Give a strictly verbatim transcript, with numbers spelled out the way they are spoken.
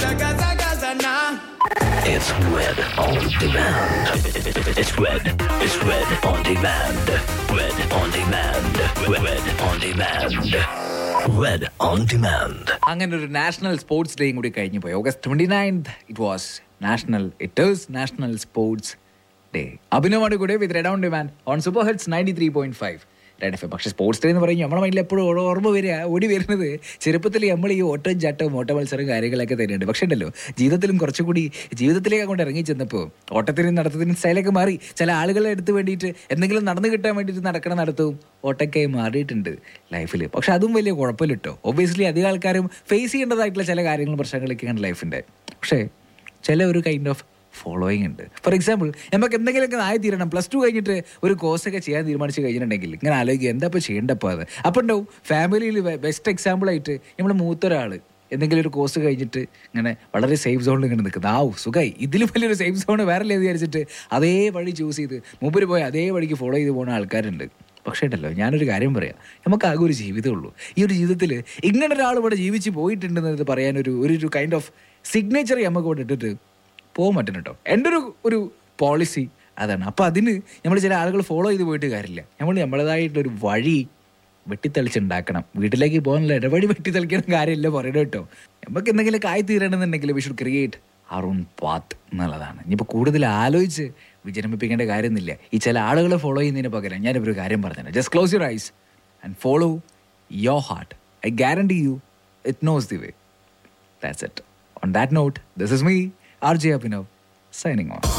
It's Red on Demand. It's Red. It's Red on Demand. Red on Demand. Red on Demand. Red on Demand. അങ്ങനെ ഒരു national sports ഡേയും കൂടി കഴിഞ്ഞു പോയി. August twenty ninth it was national it is national sports day. അഭിനവോട് കൂടെ with red on demand on super hits ninety three point five red F M. പക്ഷേ sports day എന്ന് പറയും നമ്മുടെ മൈൻഡിൽ എപ്പോഴും ഓർമ്മ വരിക ഓടി വരുന്നത് ചെറുപ്പത്തിൽ നമ്മൾ ഈ ഓട്ടം ചാട്ടവും ഓട്ട മത്സരം കാര്യങ്ങളൊക്കെ തന്നെയുണ്ട്. പക്ഷേ ഉണ്ടല്ലോ ജീവിതത്തിലും കുറച്ചുകൂടി ജീവിതത്തിലേക്ക് അങ്ങോട്ട് ഇറങ്ങി ചെന്നപ്പോൾ ഓട്ടത്തിനും നടത്തത്തിനും സ്റ്റൈലൊക്കെ മാറി. ചില ആളുകളെ എടുത്ത് വേണ്ടിയിട്ട് എന്തെങ്കിലും നടന്നു കിട്ടാൻ വേണ്ടിയിട്ട് നടക്കണ നടത്തവും ഓട്ടൊക്കെയായി മാറിയിട്ടുണ്ട് ലൈഫിൽ. പക്ഷെ അതും വലിയ കുഴപ്പമില്ല കേട്ടോ. ഒബ്വിയസ്ലി അധികം ആൾക്കാരും ഫേസ് ചെയ്യേണ്ടതായിട്ടുള്ള ചില കാര്യങ്ങളും പ്രശ്നങ്ങളൊക്കെയാണ് ലൈഫിൻ്റെ. പക്ഷേ ചില ഒരു കൈൻഡ് ഓഫ് ഫോളോയിങ് ഉണ്ട്. ഫോർ എക്സാമ്പിൾ നമുക്ക് എന്തെങ്കിലുമൊക്കെ ആയി തീരണം. പ്ലസ് ടു കഴിഞ്ഞിട്ട് ഒരു കോഴ്സൊക്കെ ചെയ്യാൻ തീരുമാനിച്ച് കഴിഞ്ഞിട്ടുണ്ടെങ്കിൽ ഇങ്ങനെ ആലോചിക്കുക എന്താ ഇപ്പോൾ ചെയ്യേണ്ടപ്പോൾ അത്. അപ്പം ഉണ്ടാവും ഫാമിലിയിൽ ബെസ്റ്റ് എക്സാമ്പിളായിട്ട് നമ്മൾ മൂത്തൊരാൾ എന്തെങ്കിലും ഒരു കോഴ്സ് കഴിഞ്ഞിട്ട് ഇങ്ങനെ വളരെ സേഫ് സോണിൽ ഇങ്ങനെ നിൽക്കുന്നത്. ആവും സുഖമായി, ഇതിലും വലിയൊരു സേഫ് സോൺ വേറെ ഇല്ലെന്ന് വിചാരിച്ചിട്ട് അതേ വഴി ചൂസ് ചെയ്ത് മുമ്പിൽ പോയി അതേ വഴിക്ക് ഫോളോ ചെയ്ത് പോകുന്ന ആൾക്കാരുണ്ട്. പക്ഷേ ഉണ്ടല്ലോ ഞാനൊരു കാര്യം പറയാം, നമുക്ക് ആകെ ഒരു ജീവിതമുള്ളൂ. ഈ ഒരു ജീവിതത്തിൽ ഇങ്ങനെ ഒരാൾ ഇവിടെ ജീവിച്ച് പോയിട്ടുണ്ടെന്നത് പറയാനൊരു ഒരു കൈൻഡ് ഓഫ് സിഗ്നേച്ചർ നമുക്ക് ഇവിടെ ഇട്ടിട്ട് പോകാൻ പറ്റും കേട്ടോ. എൻ്റെ ഒരു ഒരു പോളിസി അതാണ്. അപ്പോൾ അതിന് നമ്മൾ ചില ആളുകൾ ഫോളോ ചെയ്ത് പോയിട്ട് കാര്യമില്ല. നമ്മൾ നമ്മളതായിട്ടൊരു വഴി വെട്ടിത്തെളിച്ചുണ്ടാക്കണം. വീട്ടിലേക്ക് പോകാനുള്ള ഇടവഴി വെട്ടിത്തെളിക്കണം കാര്യമില്ല പറയണം കേട്ടോ. നമുക്ക് എന്തെങ്കിലുമൊക്കെ ആയി തീരണമെന്നുണ്ടെങ്കിൽ we should create our own path എന്നുള്ളതാണ്. ഇനിയിപ്പോൾ കൂടുതൽ ആലോചിച്ച് വിജരമിപ്പിക്കേണ്ട കാര്യമൊന്നുമില്ല. ഈ ചില ആളുകളെ ഫോളോ ചെയ്യുന്നതിന് പകരം ഞാനിപ്പോൾ ഒരു കാര്യം പറഞ്ഞത്, just close your eyes and follow your heart. I guarantee you it knows the way. That's it. On that note, this is me, R J Abhinav, signing off.